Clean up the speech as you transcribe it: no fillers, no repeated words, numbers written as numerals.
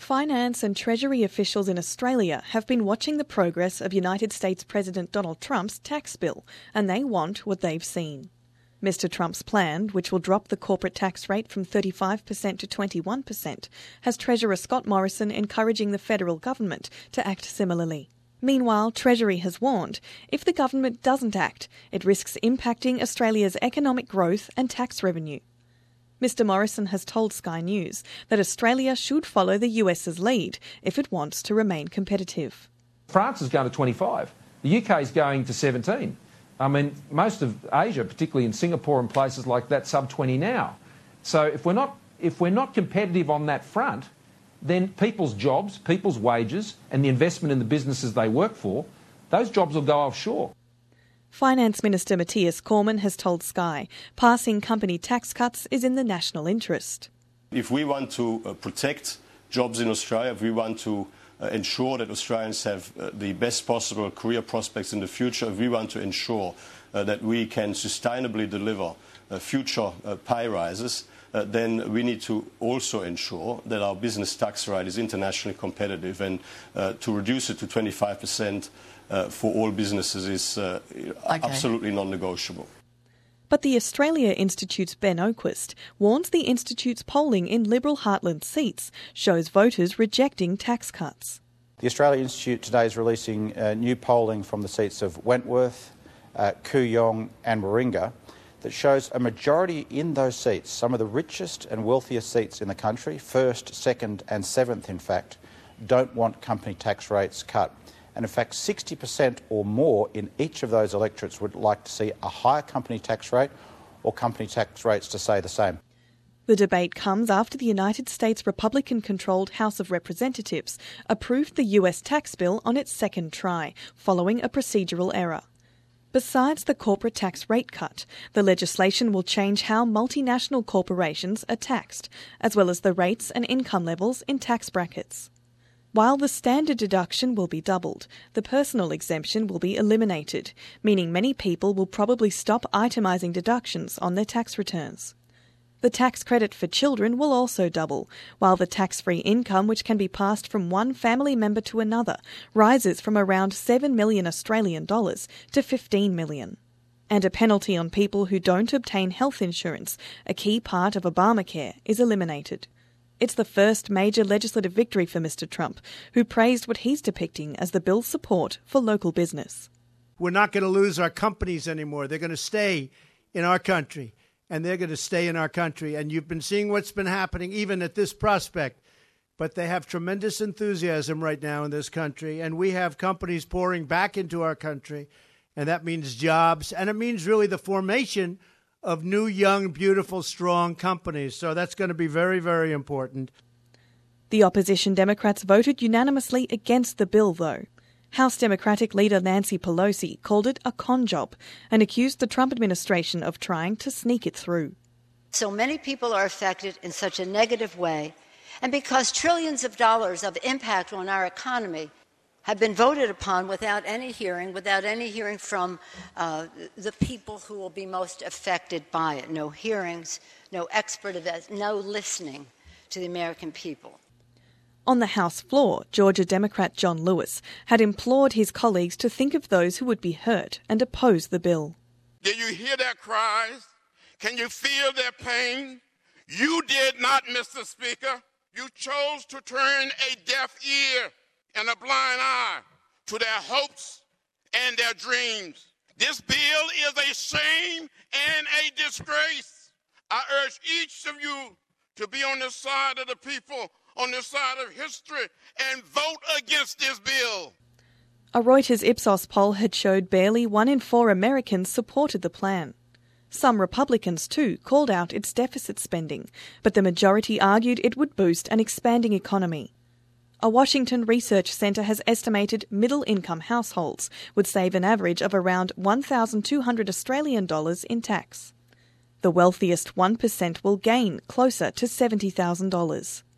Finance and Treasury officials in Australia have been watching the progress of United States President Donald Trump's tax bill, and they want what they've seen. Mr Trump's plan, which will drop the corporate tax rate from 35% to 21%, has Treasurer Scott Morrison encouraging the federal government to act similarly. Meanwhile, Treasury has warned if the government doesn't act, it risks impacting Australia's economic growth and tax revenue. Mr Morrison has told Sky News that Australia should follow the US's lead if it wants to remain competitive. France is going to 25. The UK is going to 17. I mean, most of Asia, particularly in Singapore and places like that, sub 20 now. So if we're not competitive on that front, then people's jobs, people's wages and the investment in the businesses they work for, those jobs will go offshore. Finance Minister Matthias Cormann has told Sky passing company tax cuts is in the national interest. If we want to protect jobs in Australia, if we want to ensure that Australians have the best possible career prospects in the future, if we want to ensure that we can sustainably deliver future pay rises, then we need to also ensure that our business tax rate is internationally competitive, and to reduce it to 25% for all businesses is absolutely non-negotiable. But the Australia Institute's Ben Oquist warns the Institute's polling in Liberal heartland seats shows voters rejecting tax cuts. The Australia Institute today is releasing new polling from the seats of Wentworth, Kooyong and Warringah that shows a majority in those seats, some of the richest and wealthiest seats in the country, first, second and seventh in fact, don't want company tax rates cut. And in fact, 60% or more in each of those electorates would like to see a higher company tax rate or company tax rates to stay the same. The debate comes after the United States Republican-controlled House of Representatives approved the US tax bill on its second try, following a procedural error. Besides the corporate tax rate cut, the legislation will change how multinational corporations are taxed, as well as the rates and income levels in tax brackets. While the standard deduction will be doubled, the personal exemption will be eliminated, meaning many people will probably stop itemising deductions on their tax returns. The tax credit for children will also double, while the tax-free income which can be passed from one family member to another rises from around 7 million Australian dollars to 15 million. And a penalty on people who don't obtain health insurance, a key part of Obamacare, is eliminated. It's the first major legislative victory for Mr Trump, who praised what he's depicting as the bill's support for local business. We're not going to lose our companies anymore. They're going to stay in our country, and they're going to stay in our country. And you've been seeing what's been happening even at this prospect. But they have tremendous enthusiasm right now in this country, and we have companies pouring back into our country, and that means jobs, and it means really the formation of new, young, beautiful, strong companies. So that's going to be very, very important. The opposition Democrats voted unanimously against the bill, though. House Democratic leader Nancy Pelosi called it a con job and accused the Trump administration of trying to sneak it through. So many people are affected in such a negative way, and because trillions of dollars of impact on our economy have been voted upon without any hearing from the people who will be most affected by it. No hearings, no expert events, no listening to the American people. On the House floor, Georgia Democrat John Lewis had implored his colleagues to think of those who would be hurt and oppose the bill. Did you hear their cries? Can you feel their pain? You did not, Mr. Speaker. You chose to turn a deaf ear and a blind eye to their hopes and their dreams. This bill is a shame and a disgrace. I urge each of you to be on the side of the people, on the side of history, and vote against this bill. A Reuters Ipsos poll had showed barely 1 in 4 Americans supported the plan. Some Republicans, too, called out its deficit spending, but the majority argued it would boost an expanding economy. A Washington research centre has estimated middle-income households would save an average of around $1,200 Australian dollars in tax. The wealthiest 1% will gain closer to $70,000.